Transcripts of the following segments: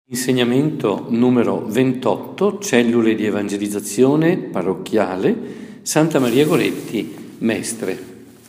Insegnamento numero 28, cellule di evangelizzazione parrocchiale, Santa Maria Goretti, Mestre.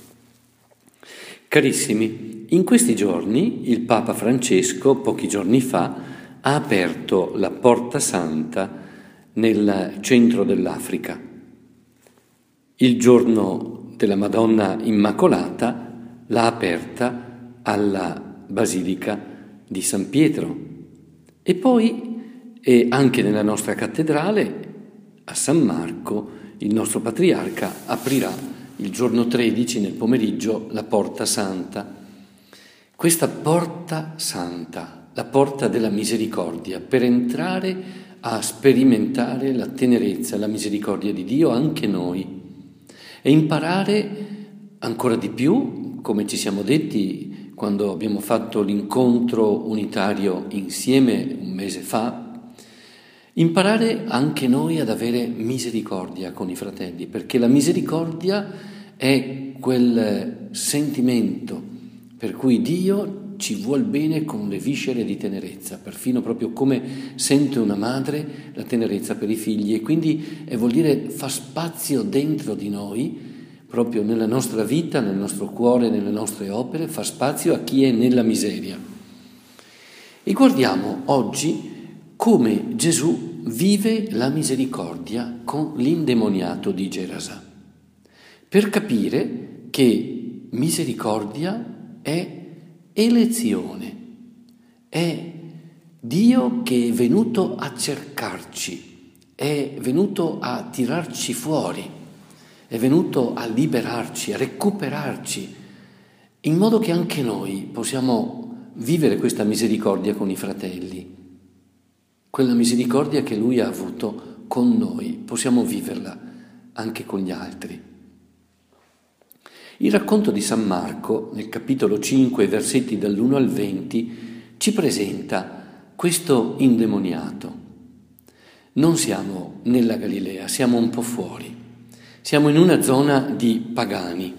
Carissimi, in questi giorni il Papa Francesco, pochi giorni fa, ha aperto la Porta Santa nel centro dell'Africa. Il giorno della Madonna Immacolata l'ha aperta alla Basilica di San Pietro. E poi anche nella nostra cattedrale, a San Marco, il nostro patriarca aprirà il giorno 13 nel pomeriggio la Porta Santa. Questa Porta Santa, la porta della misericordia, per entrare a sperimentare la tenerezza, la misericordia di Dio anche noi e imparare ancora di più, come ci siamo detti quando abbiamo fatto l'incontro unitario insieme un mese fa, imparare anche noi ad avere misericordia con i fratelli, perché la misericordia è quel sentimento per cui Dio ci vuol bene con le viscere di tenerezza, perfino proprio come sente una madre la tenerezza per i figli, e quindi vuol dire fa spazio dentro di noi, proprio nella nostra vita, nel nostro cuore, nelle nostre opere, fa spazio a chi è nella miseria. E guardiamo oggi come Gesù vive la misericordia con l'indemoniato di Gerasa, per capire che misericordia è elezione, è Dio che è venuto a cercarci, è venuto a tirarci fuori, è venuto a liberarci, a recuperarci, in modo che anche noi possiamo vivere questa misericordia con i fratelli. Quella misericordia che Lui ha avuto con noi, possiamo viverla anche con gli altri. Il racconto di San Marco, nel capitolo 5, versetti dall'1 al 20, ci presenta questo indemoniato. Non siamo nella Galilea, siamo un po' fuori. Siamo in una zona di pagani.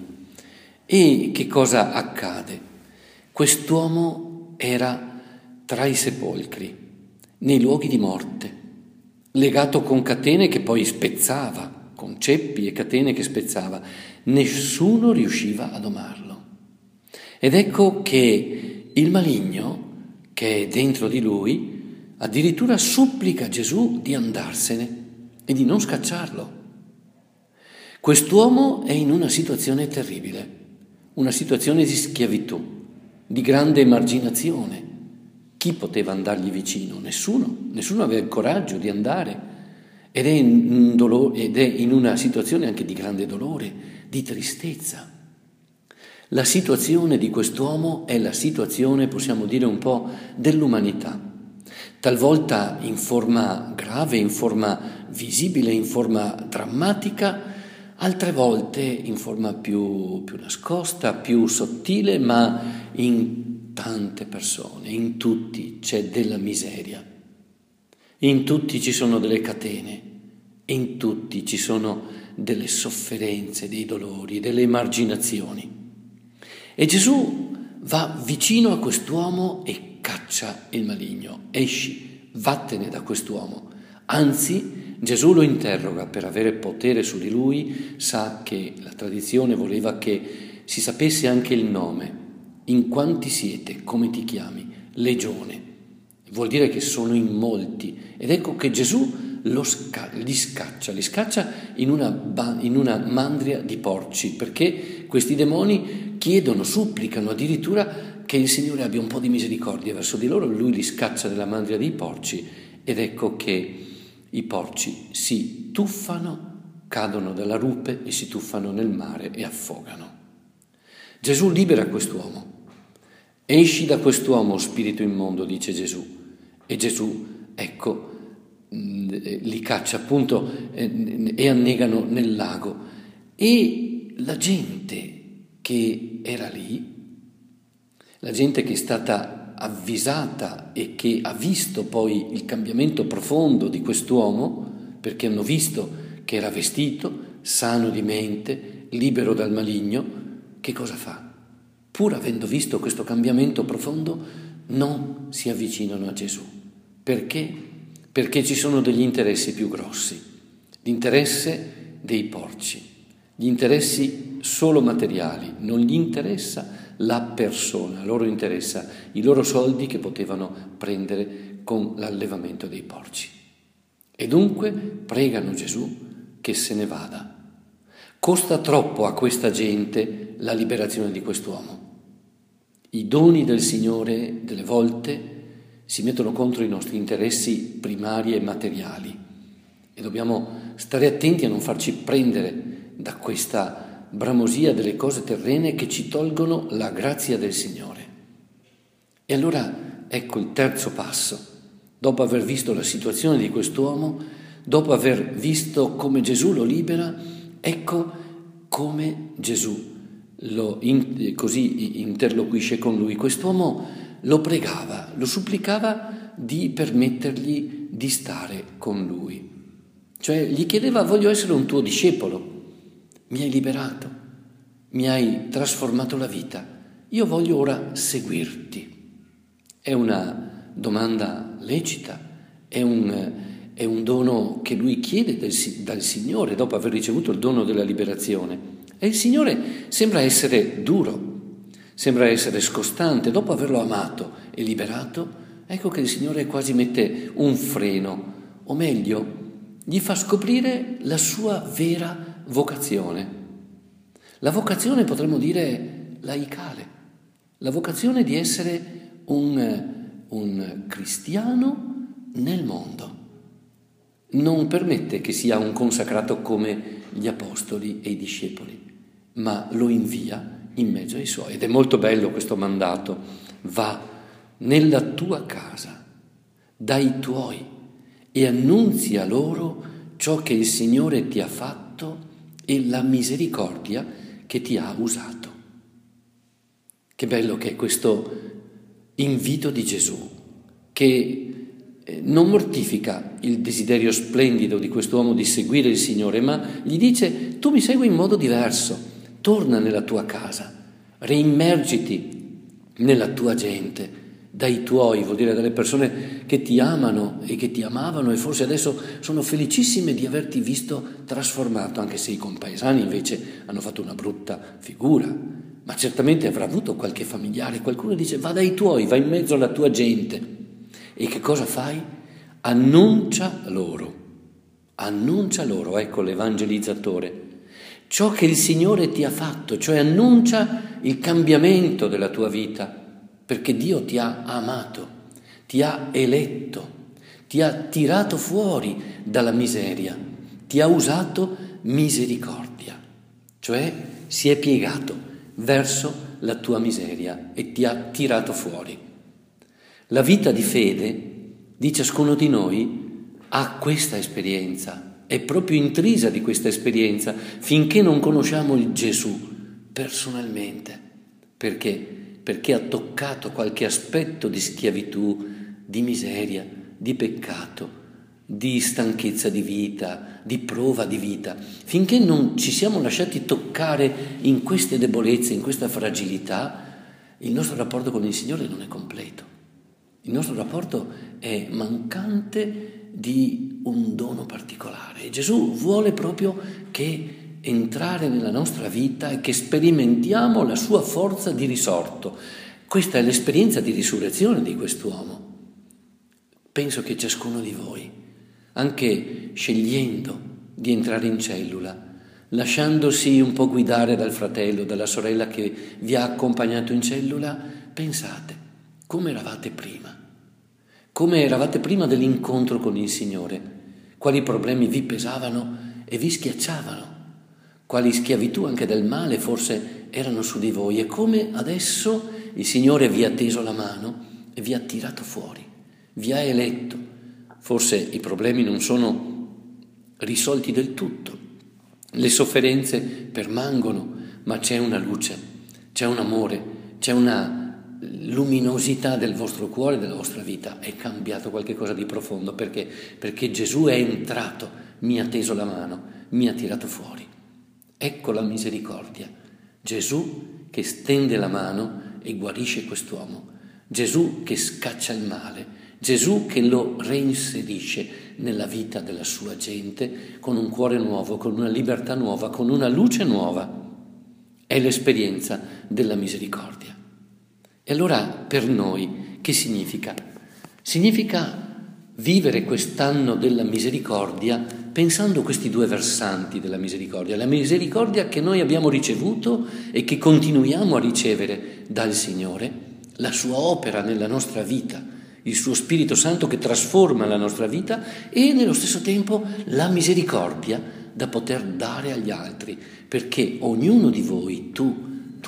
E che cosa accade? Quest'uomo era tra i sepolcri, nei luoghi di morte, legato con catene che poi spezzava, con ceppi e catene che spezzava. Nessuno riusciva a domarlo. Ed ecco che il maligno, che è dentro di lui, addirittura supplica Gesù di andarsene e di non scacciarlo. Quest'uomo è in una situazione terribile, una situazione di schiavitù, di grande emarginazione. Chi poteva andargli vicino? Nessuno aveva il coraggio di andare ed è in una situazione anche di grande dolore, di tristezza. La situazione di quest'uomo è la situazione, possiamo dire, un po' dell'umanità, talvolta in forma grave, in forma visibile, in forma drammatica, altre volte in forma più nascosta, più sottile, ma in tante persone, in tutti c'è della miseria, in tutti ci sono delle catene, in tutti ci sono delle sofferenze, dei dolori, delle emarginazioni. E Gesù va vicino a quest'uomo e caccia il maligno. Esci, vattene da quest'uomo. Anzi, Gesù lo interroga per avere potere su di lui, sa che la tradizione voleva che si sapesse anche il nome. In quanti siete? Come ti chiami? Legione. Vuol dire che sono in molti. Ed ecco che Gesù li scaccia in una mandria di porci, perché questi demoni chiedono, supplicano addirittura che il Signore abbia un po' di misericordia verso di loro. Lui li scaccia nella mandria dei porci ed ecco che i porci si tuffano, cadono dalla rupe e si tuffano nel mare e affogano. Gesù libera quest'uomo. Esci da quest'uomo, spirito immondo, dice Gesù. E Gesù, ecco, li caccia appunto e annegano nel lago. E la gente che era lì, la gente che è stata avvisata e che ha visto poi il cambiamento profondo di quest'uomo, perché hanno visto che era vestito, sano di mente, libero dal maligno, che cosa fa? Pur avendo visto questo cambiamento profondo, non si avvicinano a Gesù, Perché? Perché ci sono degli interessi più grossi. L'interesse dei porci, gli interessi solo materiali, non gli interessa la persona, a loro interessa i loro soldi che potevano prendere con l'allevamento dei porci. E dunque pregano Gesù che se ne vada. Costa troppo a questa gente la liberazione di quest'uomo. I doni del Signore delle volte si mettono contro i nostri interessi primari e materiali e dobbiamo stare attenti a non farci prendere da questa bramosia delle cose terrene che ci tolgono la grazia del Signore. E allora ecco il terzo passo. Dopo aver visto la situazione di quest'uomo, dopo aver visto come Gesù lo libera, ecco come Gesù così interloquisce con lui. Quest'uomo lo pregava, lo supplicava di permettergli di stare con lui. Cioè gli chiedeva: voglio essere un tuo discepolo, mi hai liberato, mi hai trasformato la vita, io voglio ora seguirti. È una domanda lecita, è un dono che lui chiede dal Signore dopo aver ricevuto il dono della liberazione. E il Signore sembra essere duro, sembra essere scostante. Dopo averlo amato e liberato, ecco che il Signore quasi mette un freno, o meglio, gli fa scoprire la sua vera vocazione. La vocazione, potremmo dire, laicale, la vocazione di essere un cristiano nel mondo. Non permette che sia un consacrato come gli apostoli e i discepoli, ma lo invia in mezzo ai suoi. Ed è molto bello questo mandato: va nella tua casa, dai tuoi, e annunzia loro ciò che il Signore ti ha fatto e la misericordia che ti ha usato. Che bello che è questo invito di Gesù, che non mortifica il desiderio splendido di quest'uomo di seguire il Signore, ma gli dice: tu mi segui in modo diverso, torna nella tua casa, reimmergiti nella tua gente, dai tuoi, vuol dire dalle persone che ti amano e che ti amavano e forse adesso sono felicissime di averti visto trasformato, anche se i compaesani invece hanno fatto una brutta figura. Ma certamente avrà avuto qualche familiare, qualcuno dice: va dai tuoi, va in mezzo alla tua gente. E che cosa fai? Annuncia loro, ecco l'evangelizzatore, ciò che il Signore ti ha fatto, cioè annuncia il cambiamento della tua vita, perché Dio ti ha amato, ti ha eletto, ti ha tirato fuori dalla miseria, ti ha usato misericordia, cioè si è piegato verso la tua miseria e ti ha tirato fuori. La vita di fede di ciascuno di noi ha questa esperienza, è proprio intrisa di questa esperienza finché non conosciamo il Gesù personalmente. Perché? Perché ha toccato qualche aspetto di schiavitù, di miseria, di peccato, di stanchezza di vita, di prova di vita. Finché non ci siamo lasciati toccare in queste debolezze, in questa fragilità, il nostro rapporto con il Signore non è completo. Il nostro rapporto è mancante di un dono particolare. E Gesù vuole proprio che entrare nella nostra vita e che sperimentiamo la sua forza di risorto. Questa è l'esperienza di risurrezione di quest'uomo. Penso che ciascuno di voi, anche scegliendo di entrare in cellula, lasciandosi un po' guidare dal fratello, dalla sorella che vi ha accompagnato in cellula, pensate come eravate prima. Come eravate prima dell'incontro con il Signore, quali problemi vi pesavano e vi schiacciavano, quali schiavitù anche del male forse erano su di voi, e come adesso il Signore vi ha teso la mano e vi ha tirato fuori, vi ha eletto. Forse i problemi non sono risolti del tutto, le sofferenze permangono, ma c'è una luce, c'è un amore, c'è una luminosità del vostro cuore, della vostra vita. È cambiato qualche cosa di profondo. Perché? Perché Gesù è entrato, mi ha teso la mano, mi ha tirato fuori. Ecco la misericordia. Gesù che stende la mano e guarisce quest'uomo. Gesù che scaccia il male. Gesù che lo reinserisce nella vita della sua gente con un cuore nuovo, con una libertà nuova, con una luce nuova. È l'esperienza della misericordia. E allora per noi che significa? Significa vivere quest'anno della misericordia pensando a questi due versanti della misericordia. La misericordia che noi abbiamo ricevuto e che continuiamo a ricevere dal Signore, la sua opera nella nostra vita, il suo Spirito Santo che trasforma la nostra vita e nello stesso tempo la misericordia da poter dare agli altri, perché ognuno di voi, tu,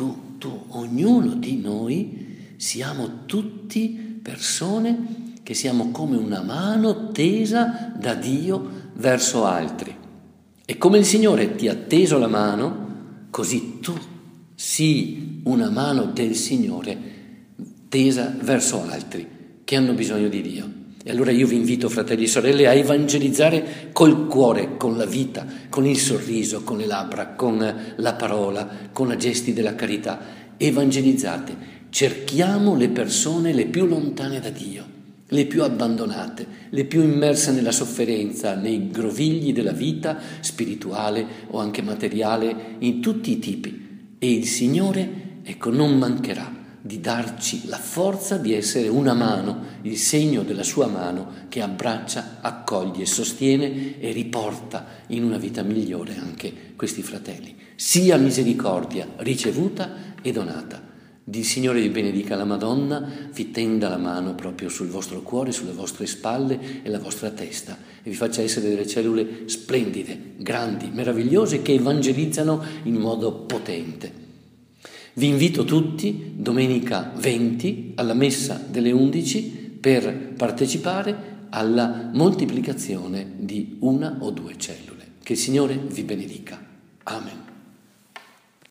ognuno di noi siamo tutti persone che siamo come una mano tesa da Dio verso altri. E come il Signore ti ha teso la mano, così tu sii una mano del Signore tesa verso altri che hanno bisogno di Dio. E allora io vi invito, fratelli e sorelle, a evangelizzare col cuore, con la vita, con il sorriso, con le labbra, con la parola, con i gesti della carità. Evangelizzate, cerchiamo le persone le più lontane da Dio, le più abbandonate, le più immerse nella sofferenza, nei grovigli della vita spirituale o anche materiale, in tutti i tipi. E il Signore, non mancherà di darci la forza di essere una mano, il segno della sua mano che abbraccia, accoglie, sostiene e riporta in una vita migliore anche questi fratelli. Sia misericordia ricevuta e donata. Il Signore vi benedica, la Madonna vi tenda la mano proprio sul vostro cuore, sulle vostre spalle e la vostra testa e vi faccia essere delle cellule splendide, grandi, meravigliose che evangelizzano in modo potente. Vi invito tutti domenica 20 alla messa delle 11 per partecipare alla moltiplicazione di una o due cellule. Che il Signore vi benedica. Amen.